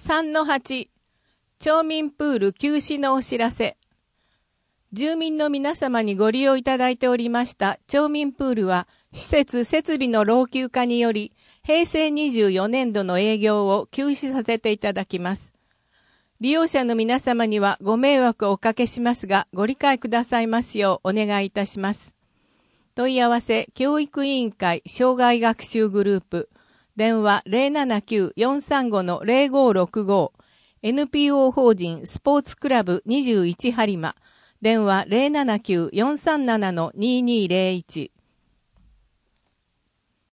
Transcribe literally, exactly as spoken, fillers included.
さんのはち、町民プール休止のお知らせ。住民の皆様にご利用いただいておりました町民プールは、施設設備の老朽化により、へいせいにじゅうよねんどの営業を休止させていただきます。利用者の皆様にはご迷惑をおかけしますが、ご理解くださいますようお願いいたします。問い合わせ、教育委員会障害学習グループ、電話 ゼロななきゅう よんさんご ゼロごろくご、エヌピーオー 法人スポーツクラブにじゅういち播磨、電話 ゼロななきゅう よんさんなな にーにーゼロいち、